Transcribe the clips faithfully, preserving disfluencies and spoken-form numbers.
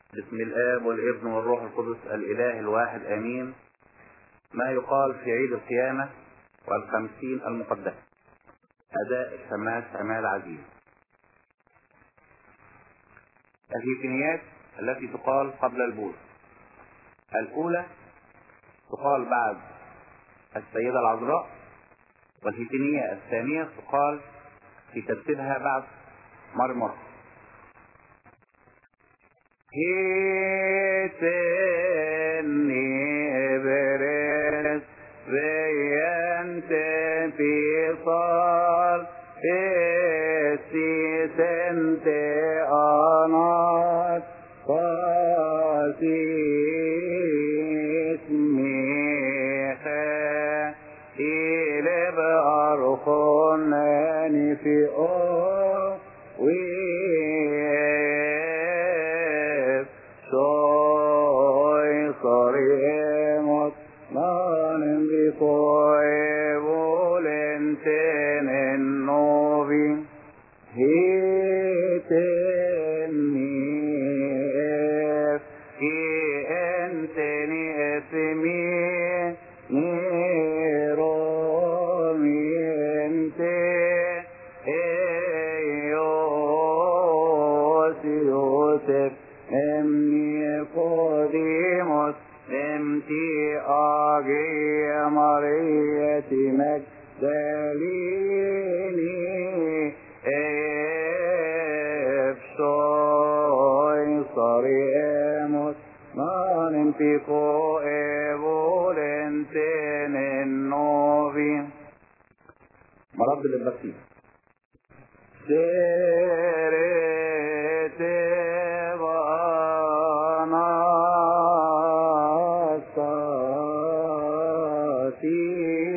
بسم الآب والابن والروح القدس الإله الواحد آمين. ما يقال في عيد القيامة والخمسين المقدسة. أداء الشماس عماد عزيز. الهيفينيات التي تقال قبل البوس. الأولى تقال بعد السيدة العذراء، والهيفينية الثانية تقال في ترتيبها بعد مرمر. هيتني برس بيانت بصال استيسنت أنات قاسي اسميخا إلي بأرخناني في أو مرض للبكتير سيرت وانا صافي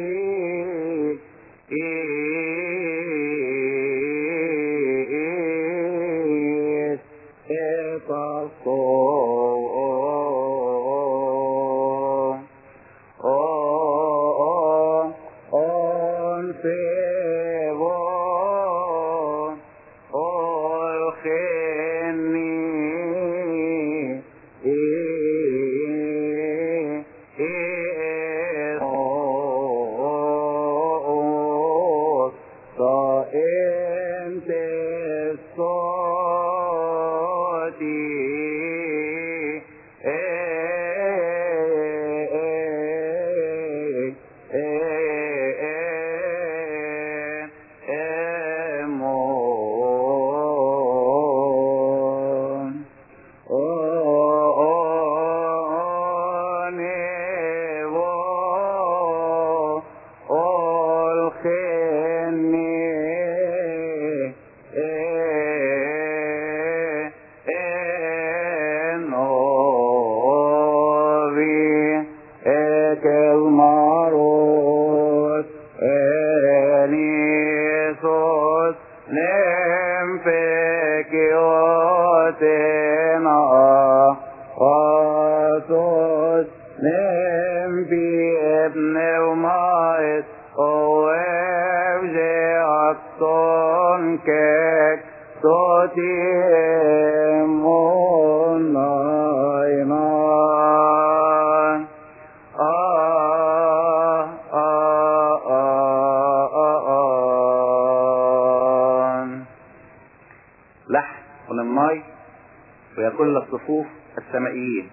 ويكون الصفوف السمائيين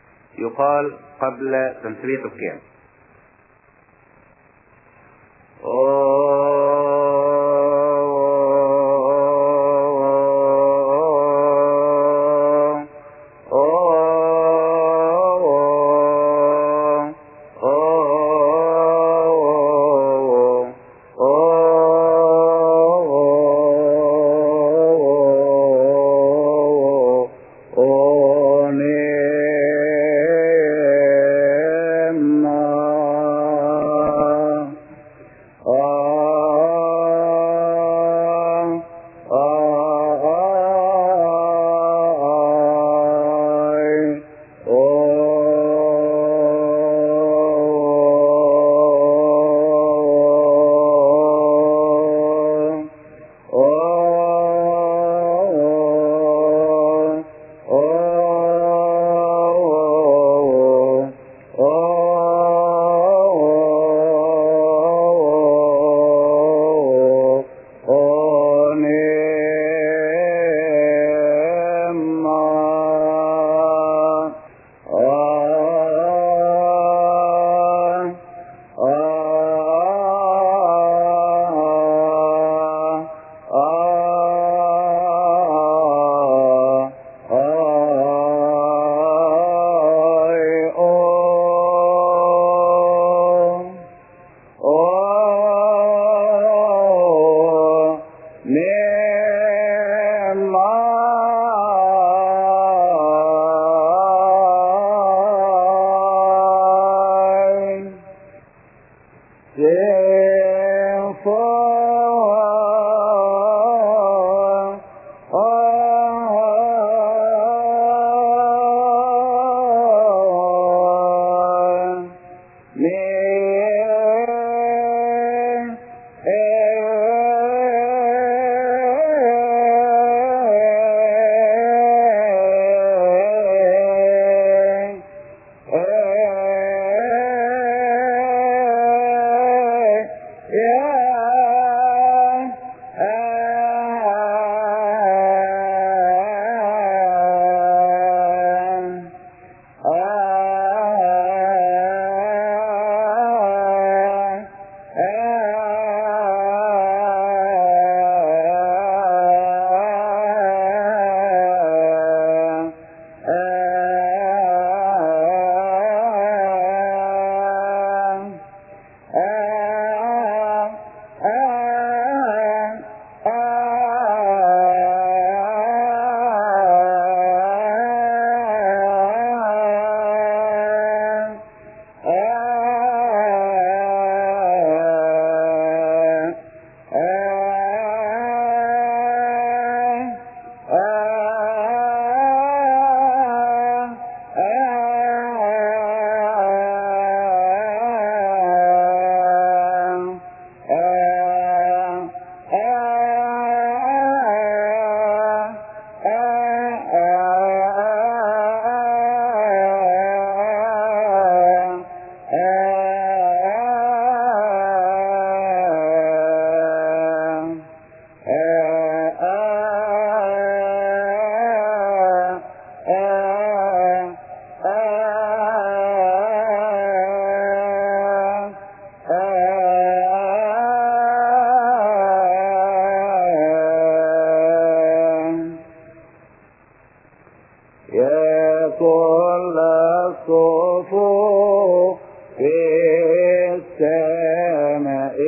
يقال قبل تنسبية القيام. Oh كل الصفوف في السماء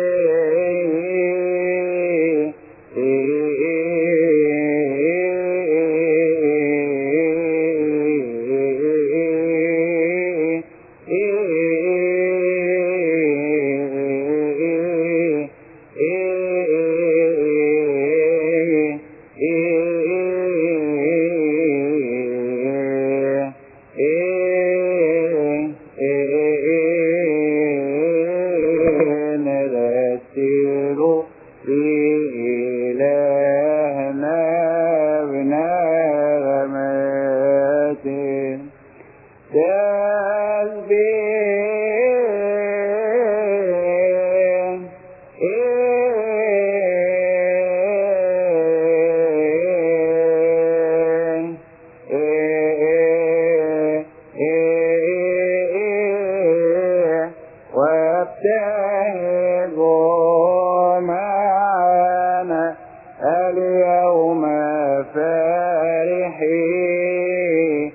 وابتهجوا معنا اليوم فرحين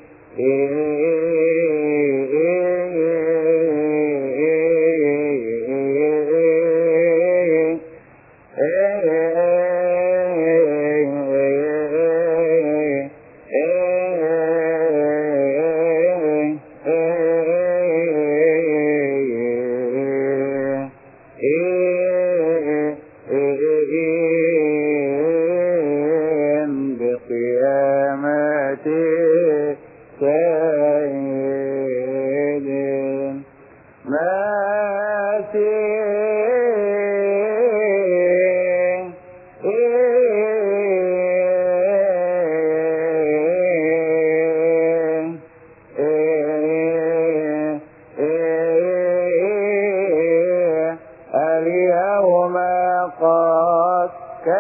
اليوم قد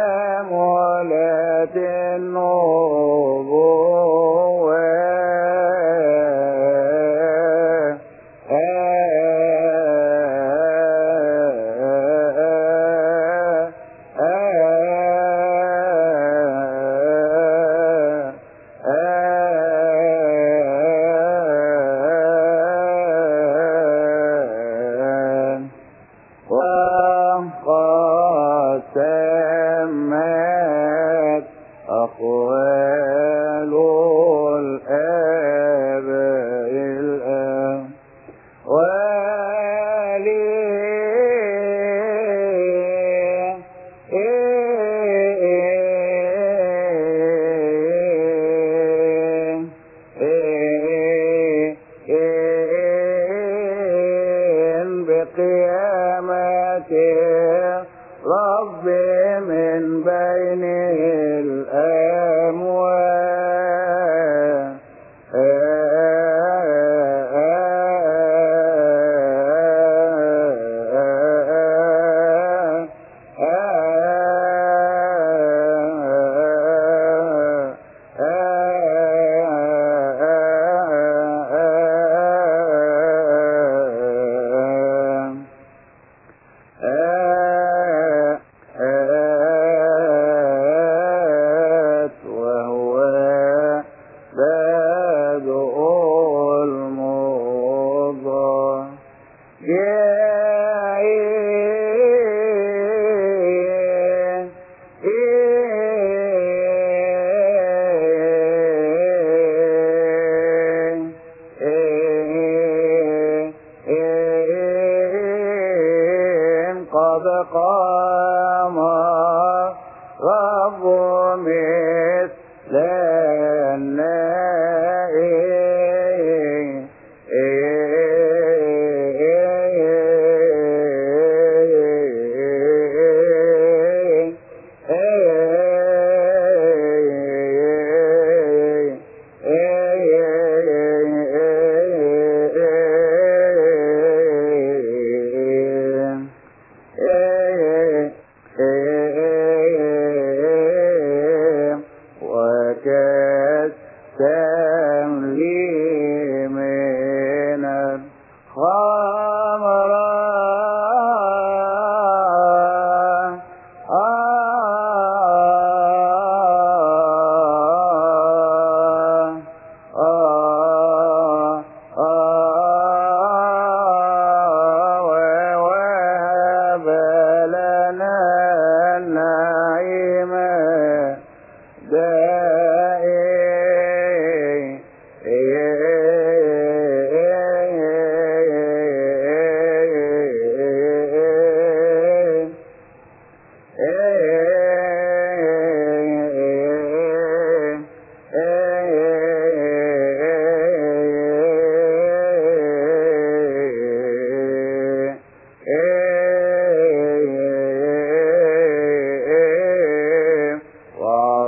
كملت النبوة وقد تمت أقوال الآباء الآن ولي بقيامة رب من بين الأموات وهو بادئ المضى قد قام رب مثل النائم وكالسابق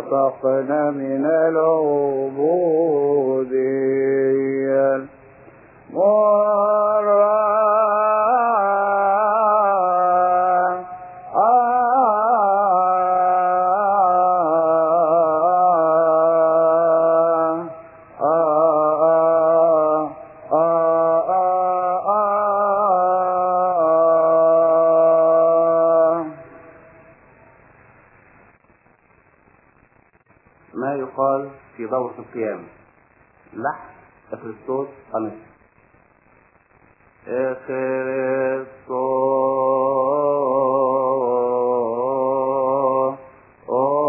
نطقنا من العبودية مرة ما يقال في دورة القيامة لحن كريستوس أنس كريستوس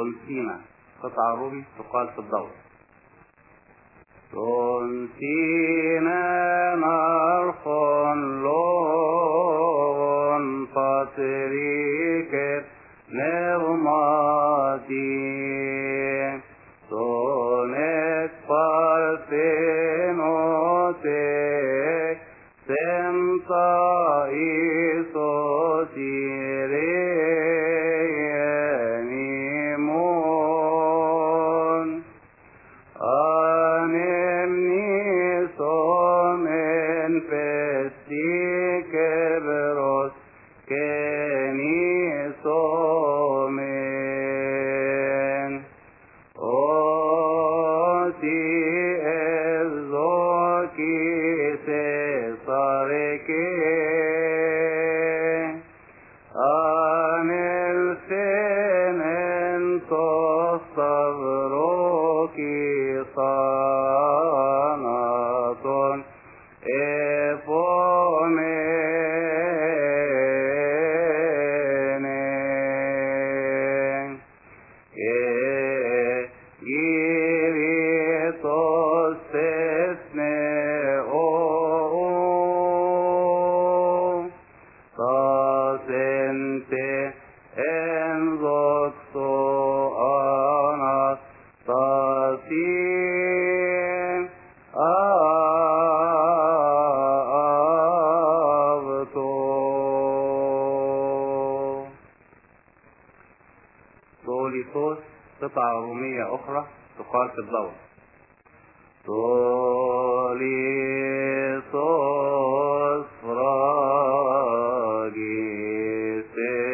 تونسينا قطع روبي تقال في الدور. تونسينا نرخ لون بطريق نغماتي سونك بارتينوتك سمتا إيسو تيريني مون أنمني سومن فستي كبروس كني سومن أوتي الزوكي سيصاركي أن الفنن تصبروكي صانة إفومين جيري تستثني أو تصنتي انزقت أنا تصين أبتو. دوليتوس قطعة رومية أخرى تقال في الدور. دوليتوس فراجي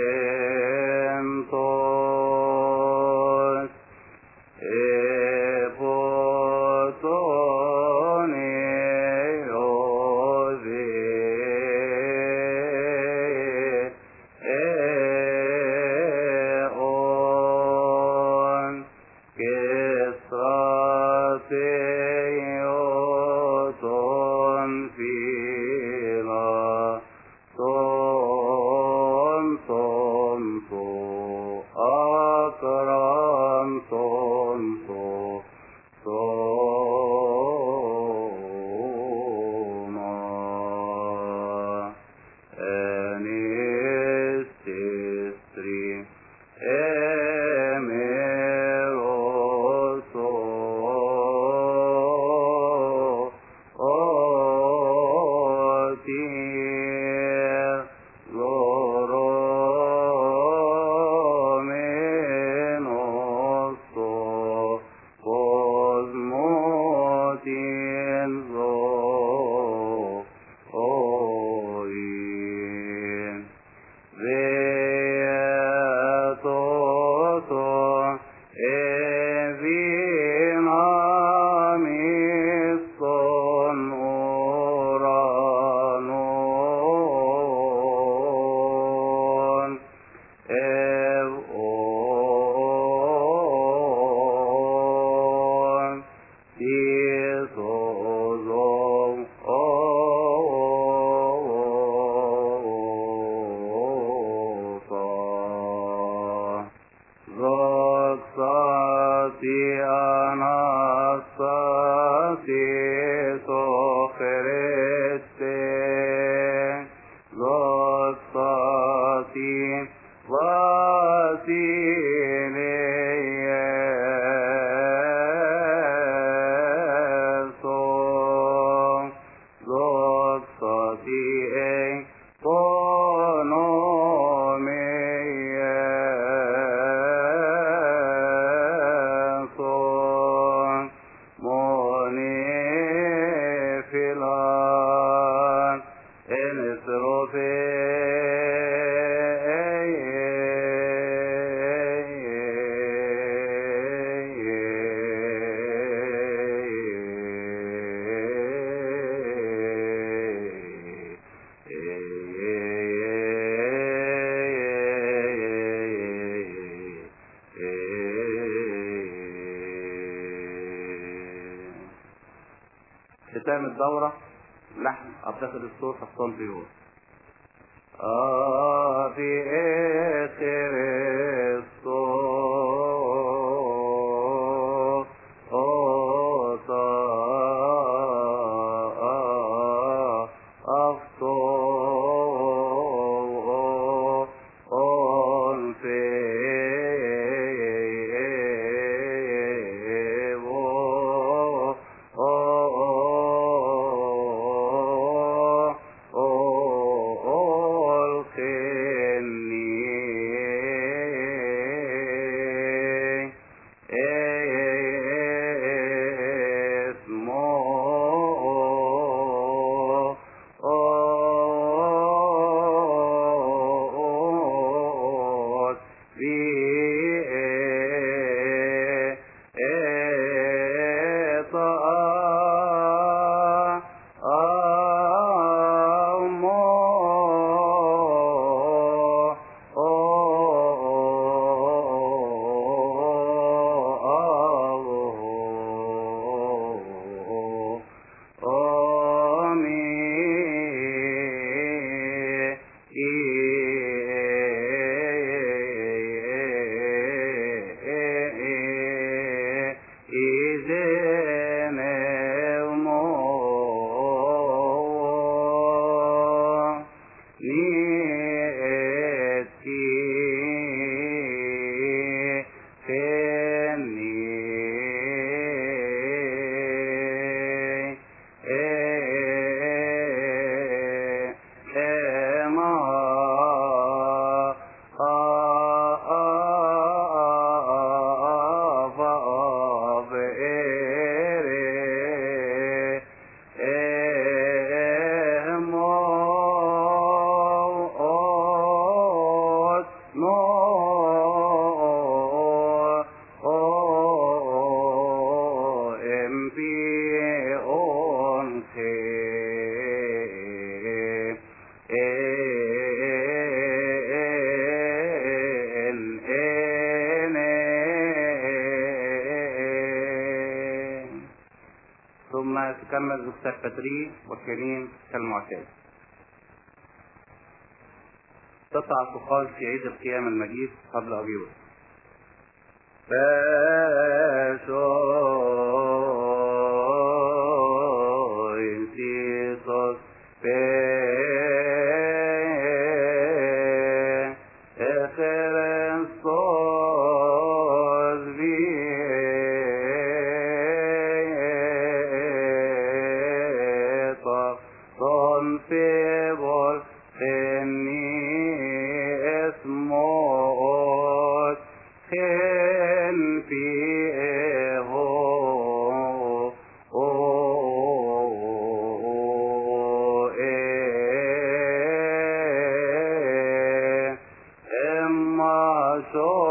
سنتوس إبوتوني أوزي إيون كسراتيوتون فينا صوم صوم صوم أكرم صوم صوم صوما أنستري أميروسو أوتير لورومينوسو كوزموتين زو أوين Veatoto evinamiston oranon evon tisozom Zoxati Anastasi Sochreste Zoxati Vasileieso Zoxati Ein Tonomieson Monifilan Enesrofe ختام الدورة لحن أعتقد الصوت حصان طيور. آه في آخر الصوت ثم تكمل دكتور بدري وكريم كالمعتاد. قطعة تقال في عيد القيامة المجيد قبل أبيض. So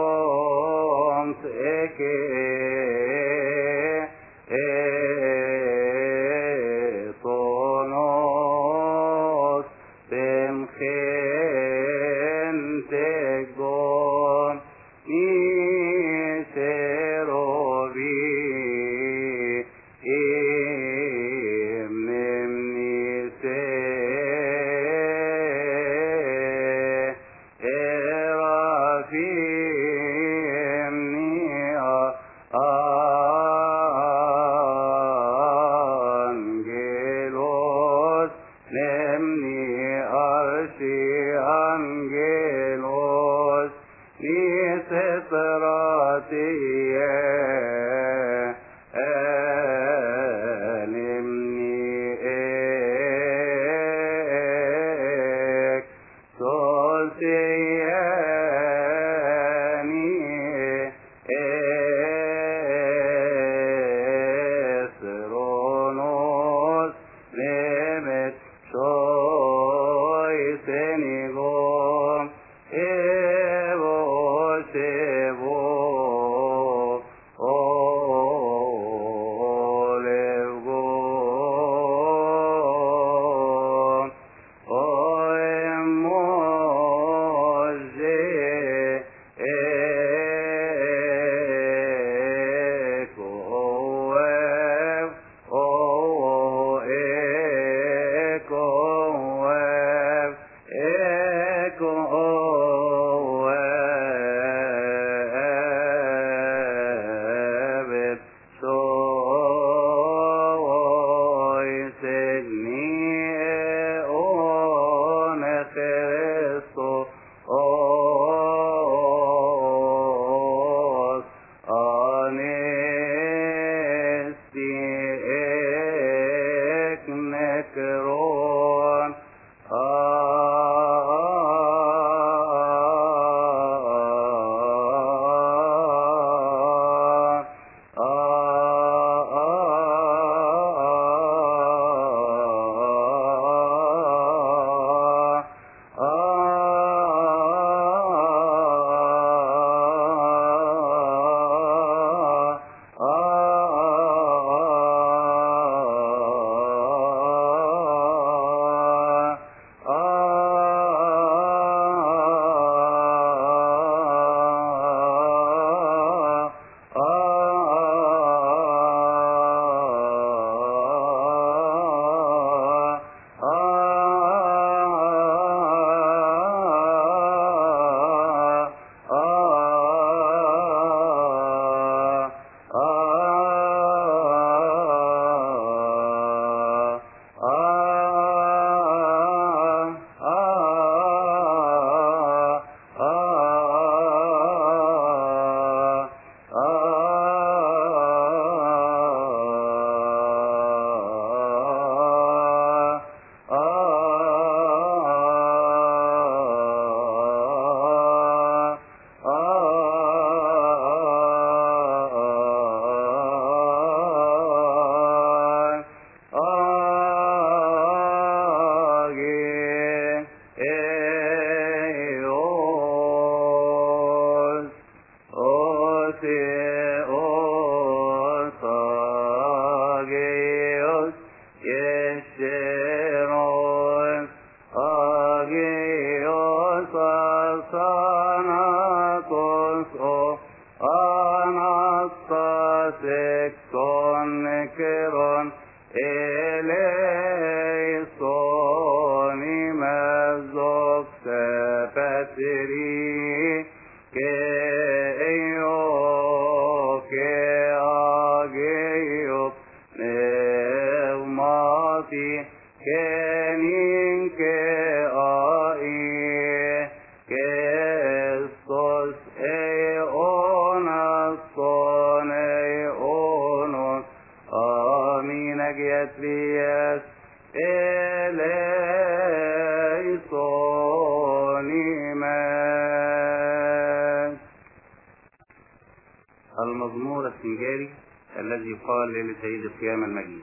Eflies eleisonimen. المزمور السنجاري الذي يقال ليلة عيد القيامة المجيد.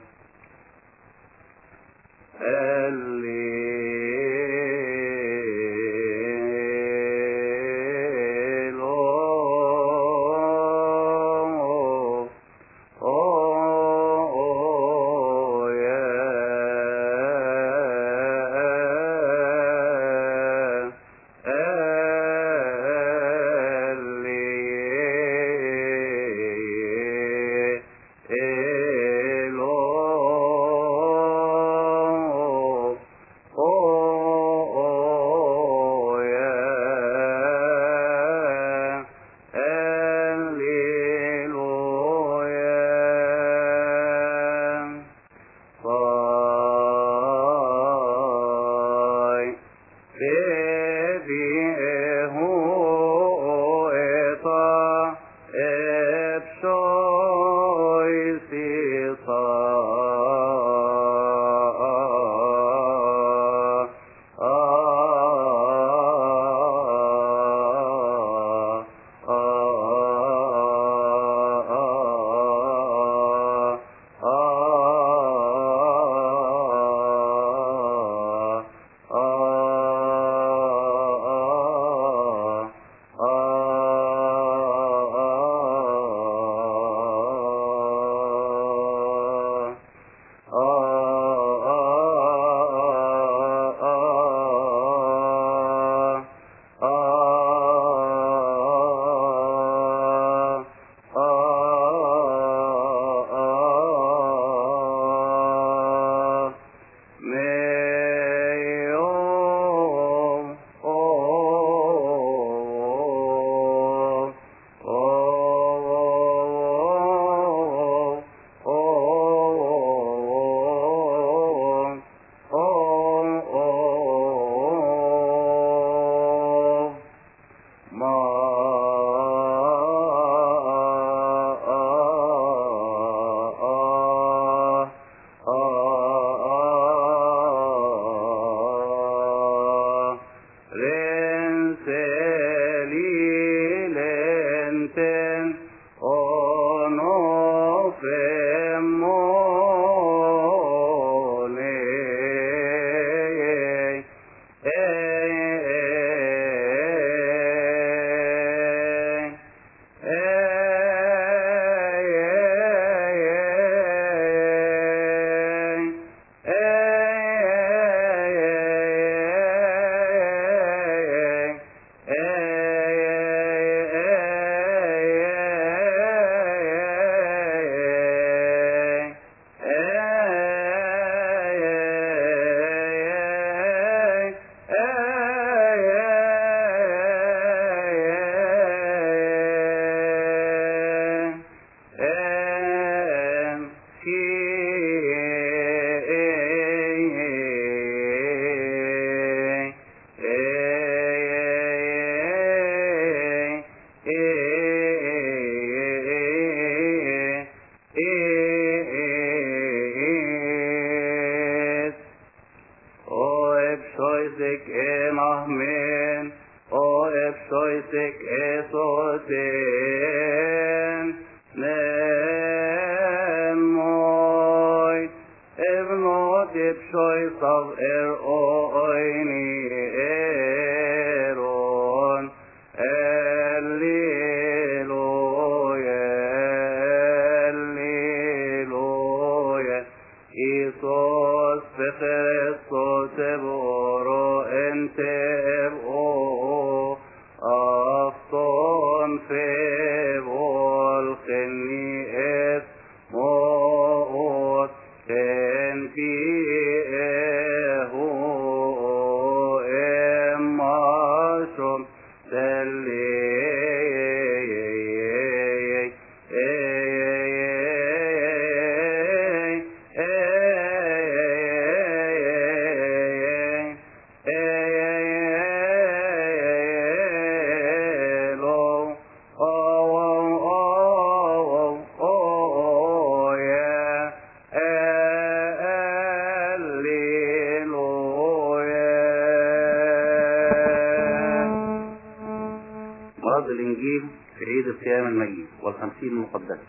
صاد الإنجيل في عيد القيامة المجيد والخمسين المقدسة.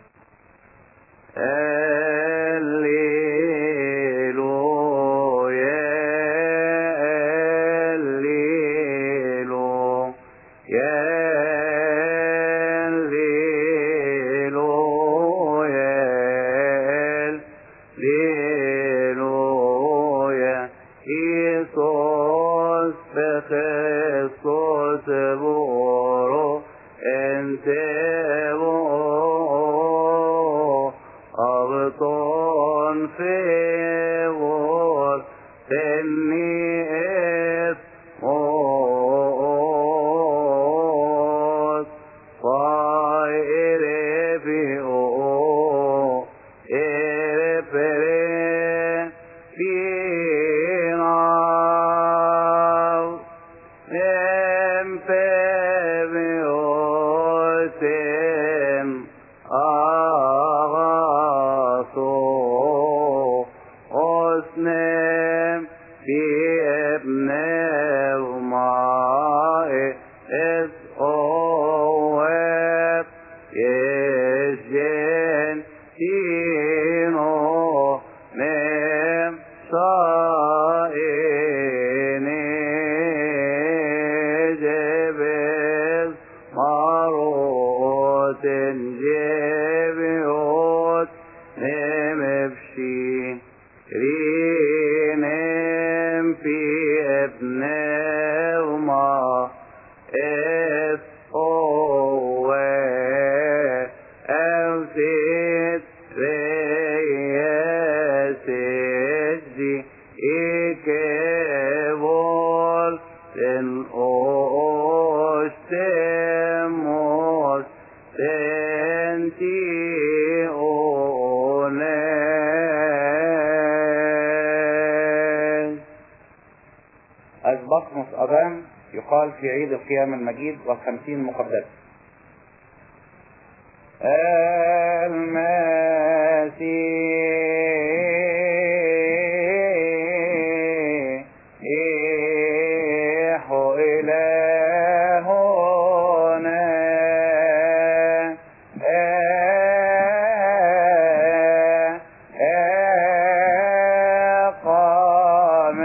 أسبقمص أذان يقال في عيد القيامة المجيد والخمسين المقدسة. المسيح إلهنا قام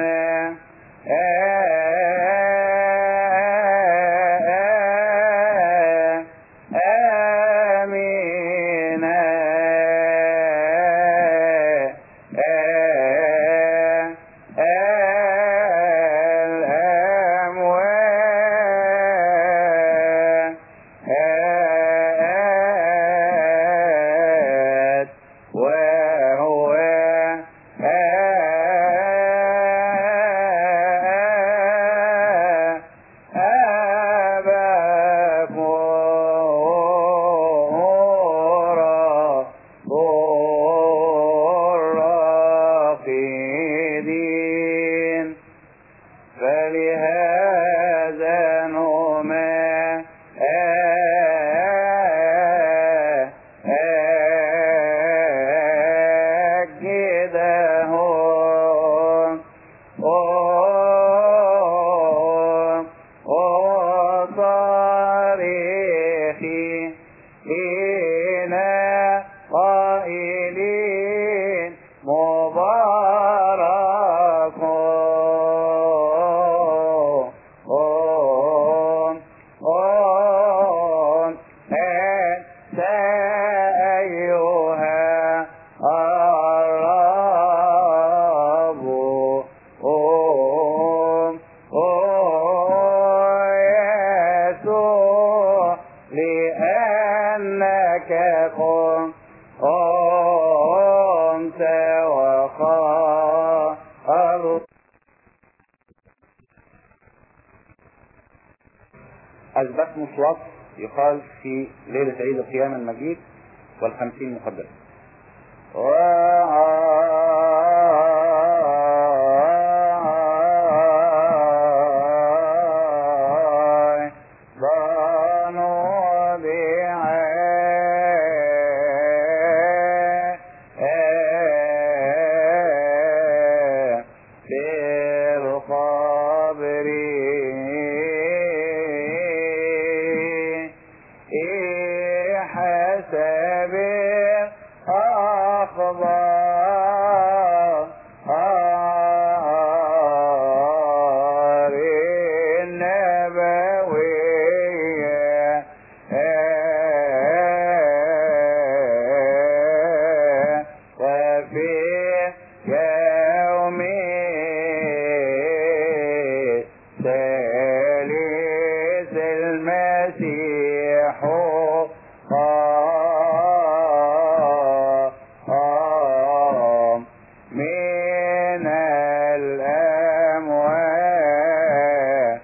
أسبقمص وصف يقال في ليلة عيد القيامة المجيد والخمسين المقدسة. سبيل أخبار النبوية وفي يوم ثالث المسيح قام من الأموات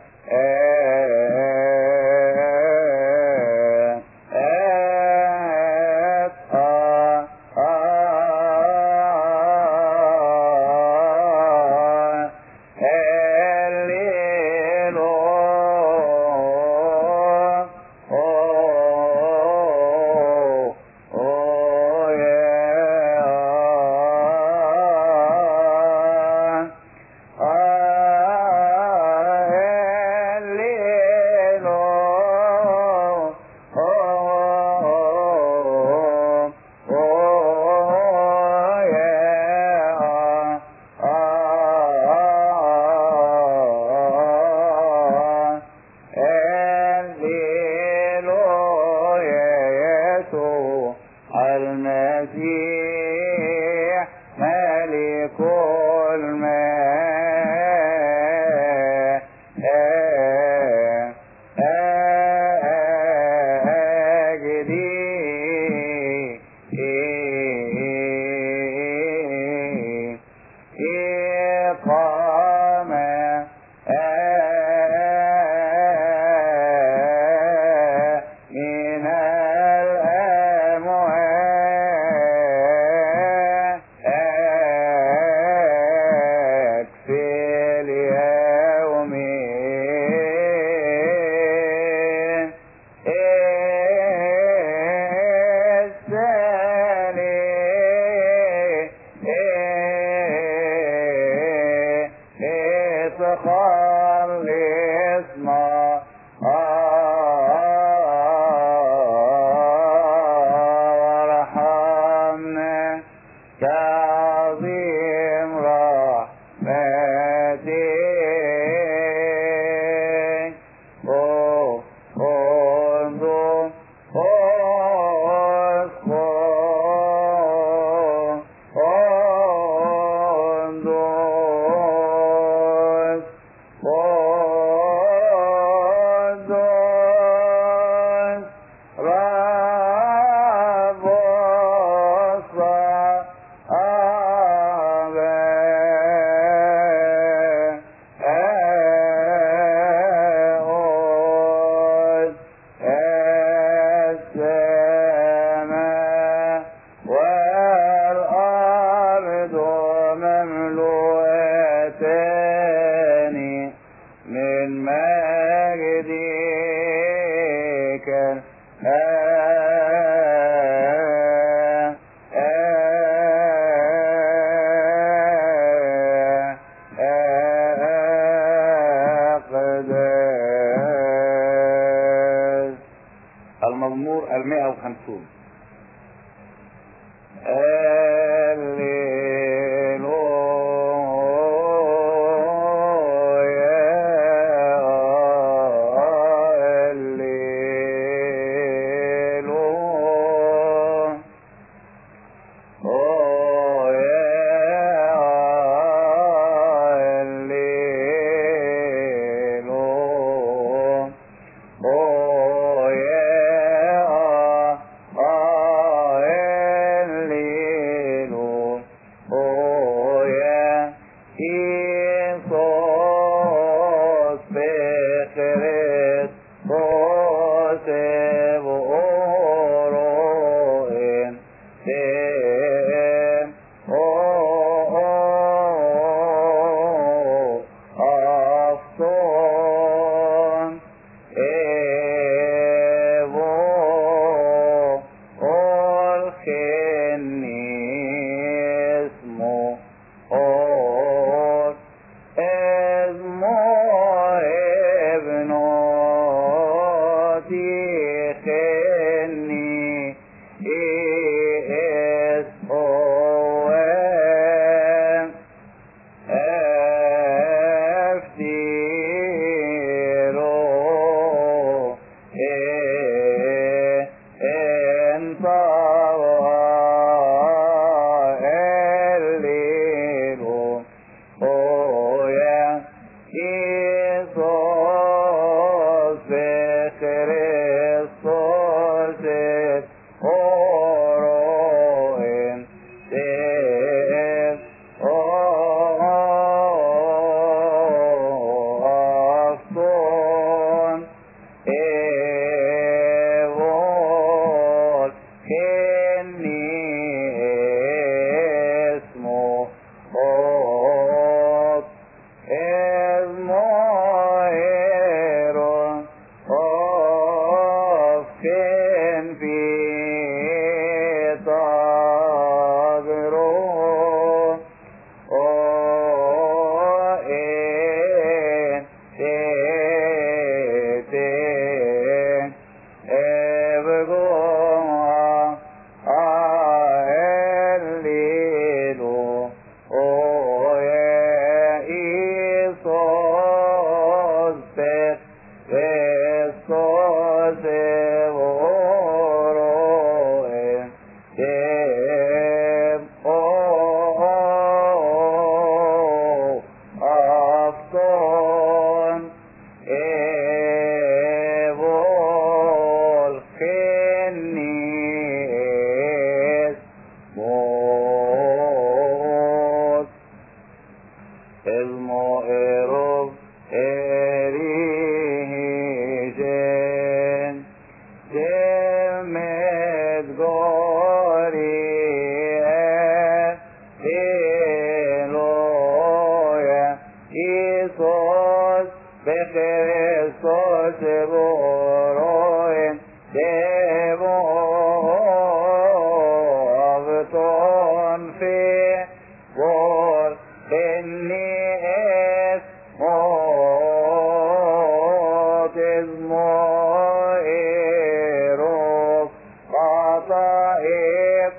المسيح ملك الماء أجدي إقام من الأموات أكفي اليوم الثاني خلصنا وارحمنا كعظيم رحمتك انظر السماء والأرض مملوءتان من مجدك أقدس. المزمور المائة وخمسون. دمت جوري هللويا إيسوس بخريستوس بروين دبوغتون في بور إني اسموت اسموئيروف قطائف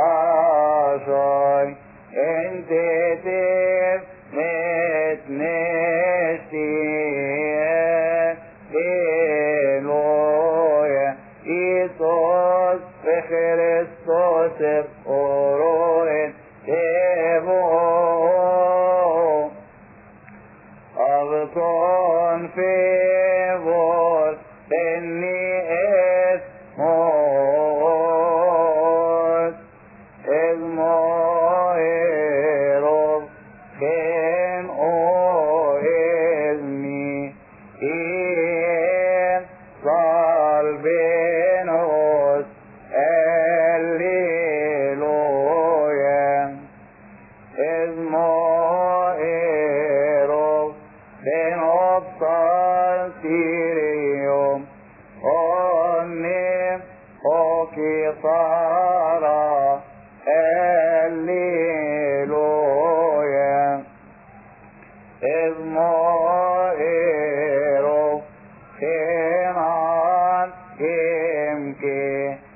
عشاي انت تف متنشتين إلويا إيسوس بخريستوس بروين دبوغ أغطون في بول إني اسموت اسموئيروف كن او اسمي إن صالبينوس الليلويا اسموئيروف كن أبطال سيريوم أنيم أوكي صارا الليلويا اسموئيروف كنان إمكي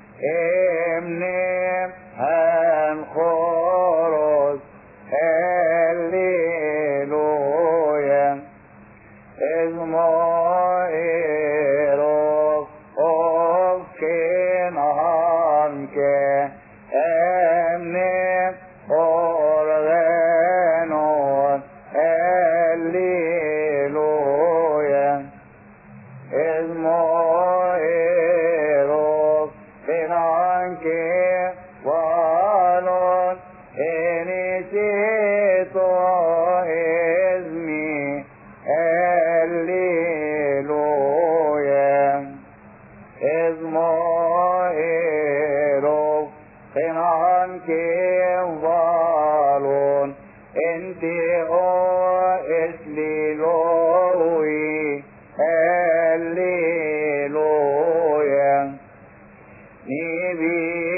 إمنيم هنخورس الليلويا اسموئيروف أوف كنان كي امنيم أورغنون الليلويا اسموئيروف كنانكي والون انيسيتو اسمي الليلويا اسموئيروف كنانكي والون انتي او اسليلوي الليلويا نيبي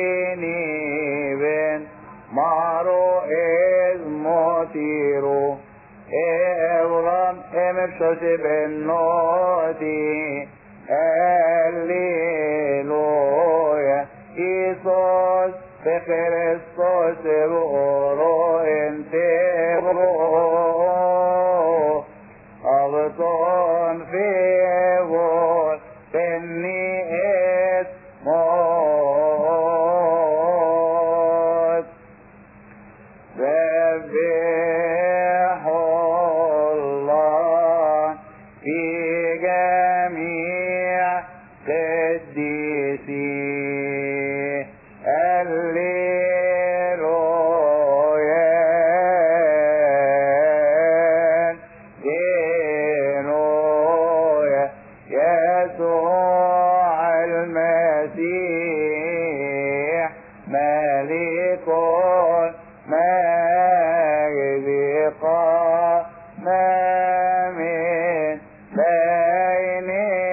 نيبن مارو اسموتيرو ابرام امبشوشي بنوتي الليلويا إيسوس بخريستوس بورو انتبرو أغطون في بور إني اسموت سبحوا الله في جميع قديسي الليلويا دينويا يسوع المسيح ملك مجد قام من بين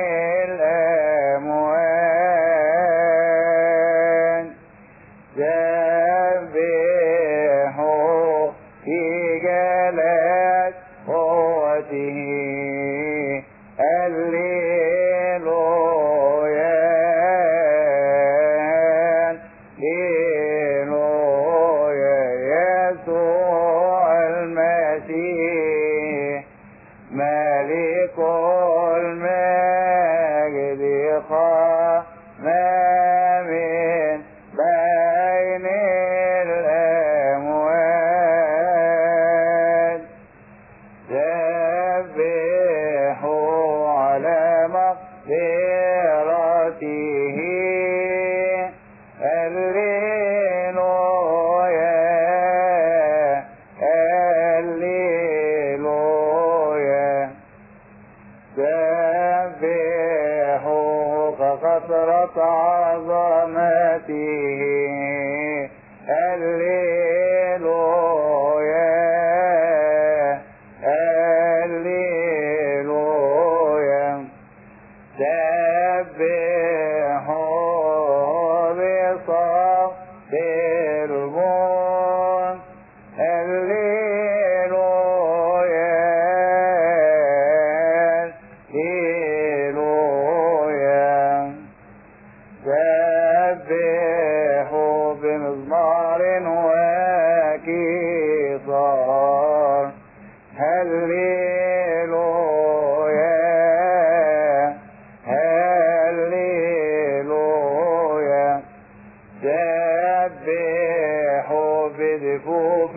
الأموات سبحوا في جلال قوته الليلويا عظمته هللويا هللويا سبحوا بصوت البون هللويا هللويا سبحوا بمزمار وكيثار هللويا هللويا سبحوا بدفوف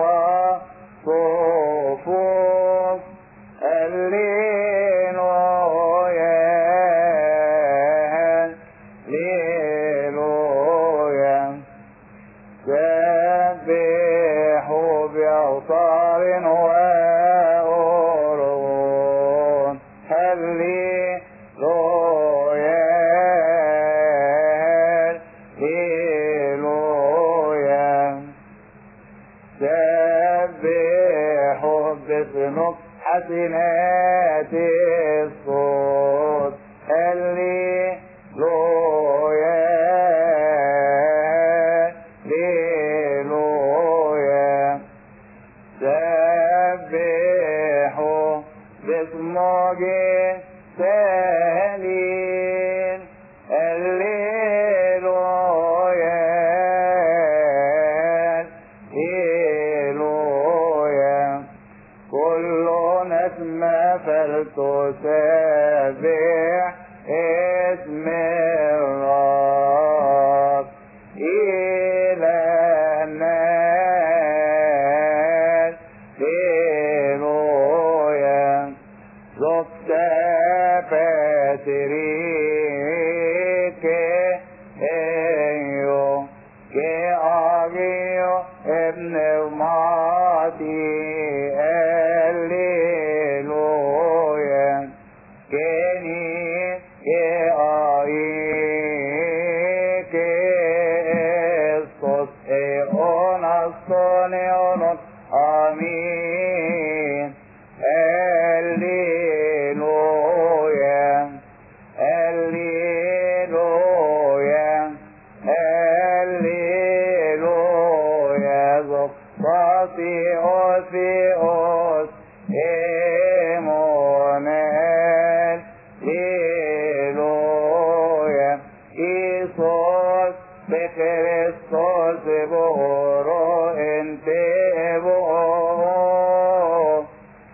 وصفوف هللويا هللويا سبحوا بأوتار وأورغون هللويا هللويا سبحوا بصنوف حسنات الصوت هللويا هللويا سبحوا باسمه سهلين هللويا هللويا كل نسمة فلتسبح اسم الرب إلهنا هللويا زبت باتريك ايو كي اغيو ابن ماتي هللويا كني كي اي كي اسقط ايون الصنيون امين هللويا هللويا هللويا زقطاتي أوثيوس إيمونيل هللويا إيسوس بكريستوس بورو انت بورو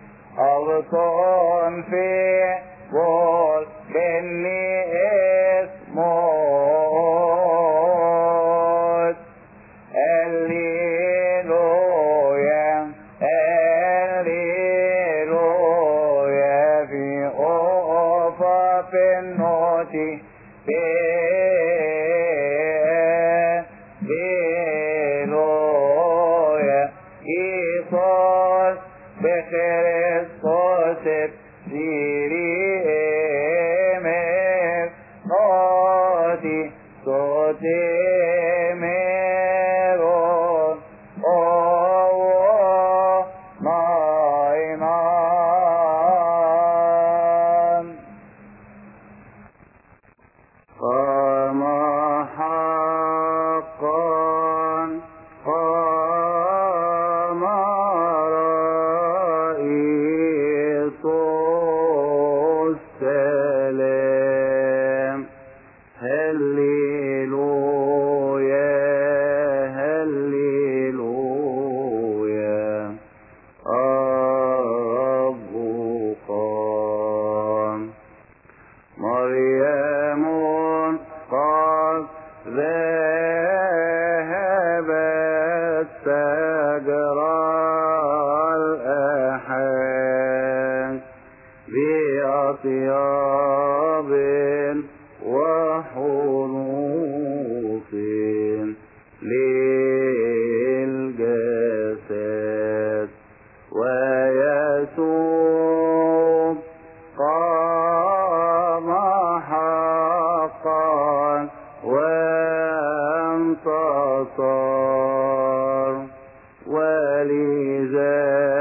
أغصن في بول كني اسموت هللويا هللويا في أوفا في النوتي هللويا إيسوس بكريستوس سيري امف نوتي صوتي ميرون اوو ناينان قام حقا قام رئيس السلام هللويا هللويا الرب قام مريم قد ذهبت تجرى الأحاد بأطياب وحروف للجسد ويسوع قام حقا وانتصر، ولذا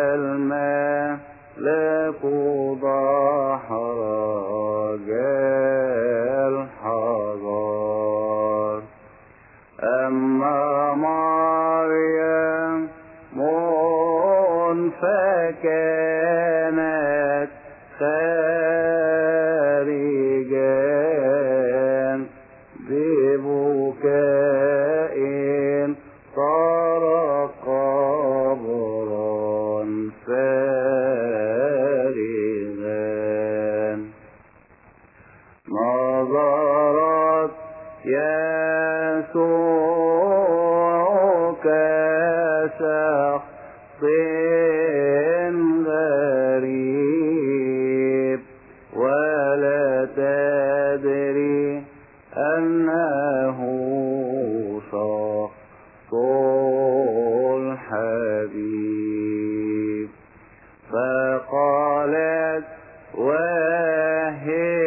الملك دحرج الحجر. أما مريم فكانت خارجا ببكاء صار قبرا فارغا. نظرت يسوع كشخص غريب، ولا تدري أنه شخص الحبيب. فقالت وهي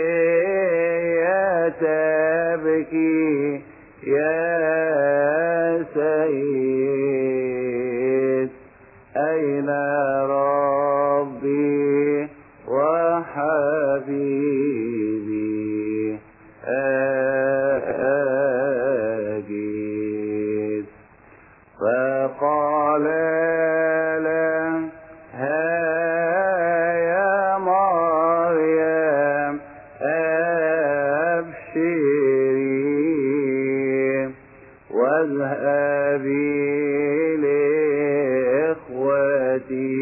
تبكي يا سيد، أين ربي وحبيبي أجد؟ فقال لها يا مريم أبشري، واذهبي لإخوتي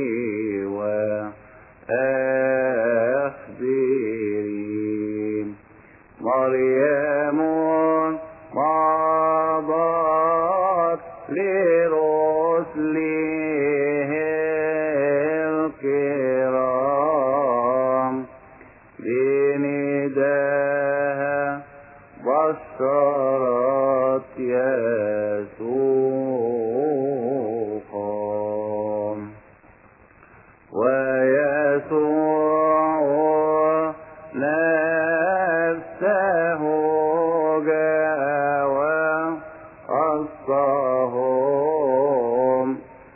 وأخبري. مريم مضت لرسله الكرام، بنداها بشرت يسوع قام. ويسوع نفسه جاء وأصهم،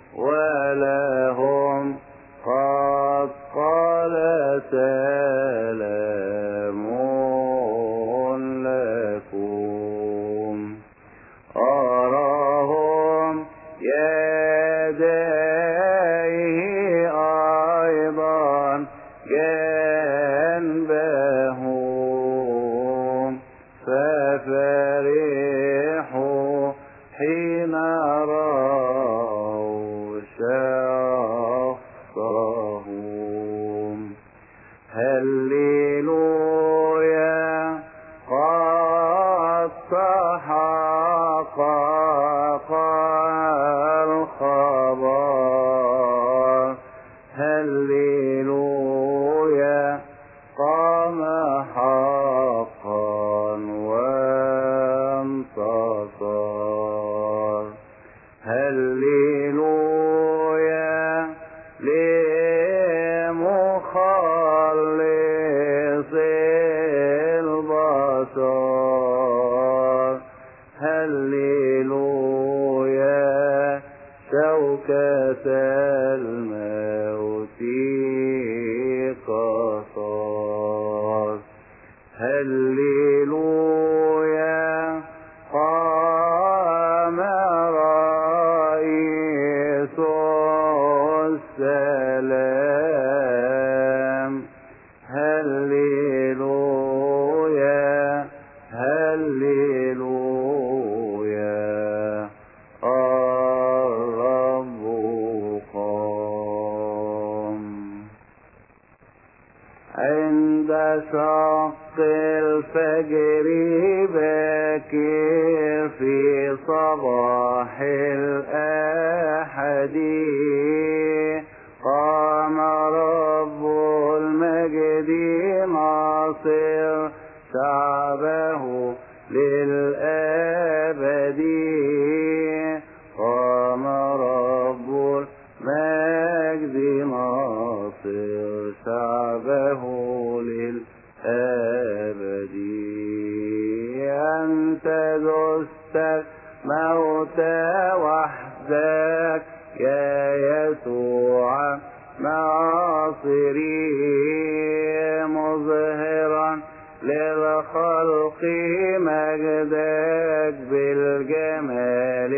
ولهم قد قال سلام لكم. أراهم يديه أيضا جنبهم، ففرحوا حين رأوا شخصهم. هللويا قد تحقق الخبر، هللويا قام حقا وانتصر. هللويا لمخلص البشر، هللويا شوكة الموت قصر. هللويا قام رئيس السلام، هللويا هللويا الرب قام. عند شق الفجر باكر في صباح الأحد، قام رب المجد ناصر شعبه للأبد. قام رب المجد ناصر شعبه للأبد. دست الموت وحدك يا يسوع ناصري، مظهرا للخلق مجدك بالجمال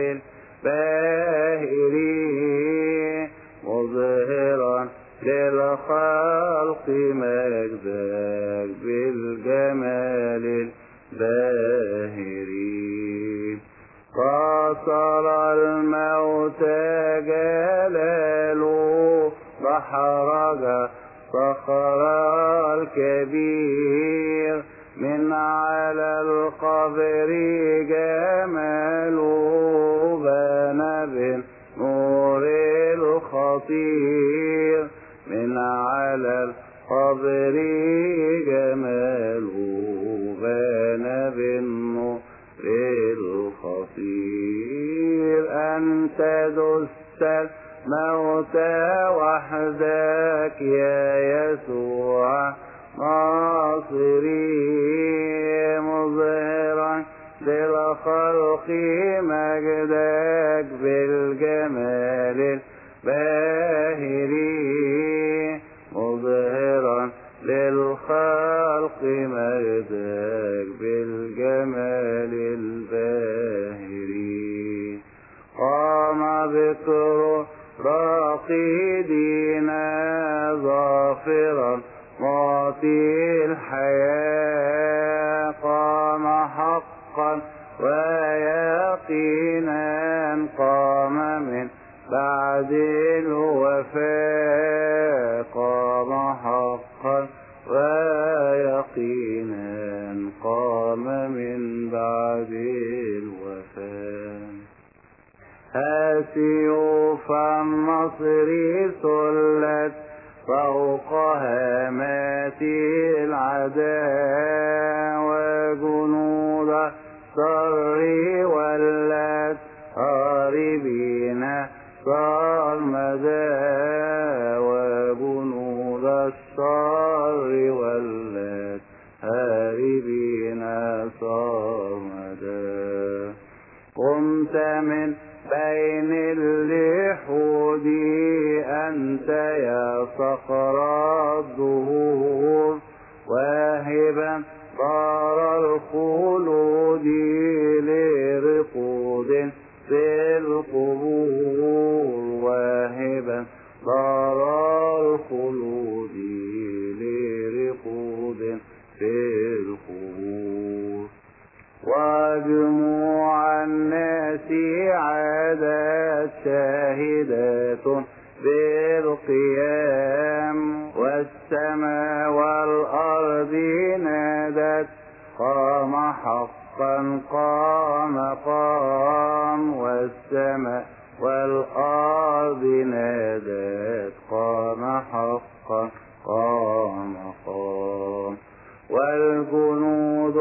الباهري، مظهرا للخلق مجدك بالجمال الباهري. قاصر الموت جلاله دحرج صخر الكبير، من على القبر جماله بان بالنور الخطير، من على القبر جماله بان بالنور الخطير. أنت دست الموت وحدك يا يسوع ناصري، مظهرا للخلق مجدك بالجمال الباهري، مظهرا للخلق مجدك بالجمال الباهري. قام بكر راقدين ظافرا معطي الحياة، قام حقا ويقينا، قام من بعد الوفاة، قام حقا ويقينا، قام من بعد الوفاة. سيوف النصر سلت فوق هامات العداء، وجنود الشر ولت هاربين صرمدا، وجنود الشر ولت هاربين صرمدا. قمت من بين اللحود أنت يا صقر الدهور، واهبا دار الخلود لرقود في القبور، واهبا دار الخلود لرقود في القبور. وجموع الناس عادت شاهدات بالقيام، والسماء والأرض نادت قام حقا قام قام، والسماء والأرض نادت قام حقا قام قام. والجنود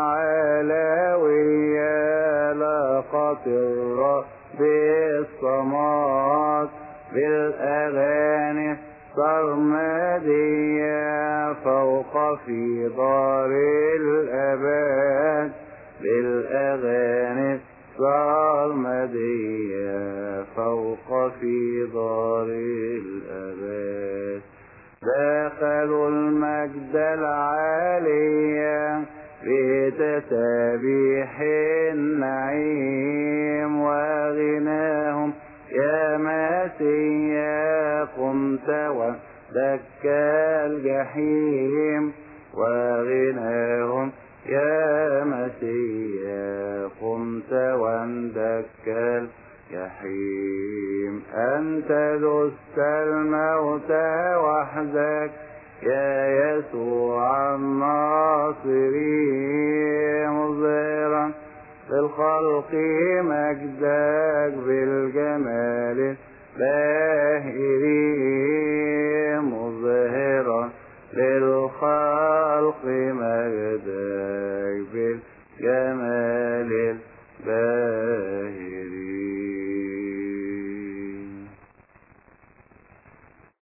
العلوية لقت الرب بالصمات، بالأغاني سرمدية فوق في دار الأبد، بالأغاني سرمدية فوق في دار الأبد. دخلوا المجد العالية بتسابيح النعيم، وغناهم يا مسيا قمت ودك الجحيم، وغناهم يا مسيا قمت واندك الجحيم. أنت دست الموت وحدك يا يسوع الناصري، مظهرا للخلق مجدك بالجمال الباهري،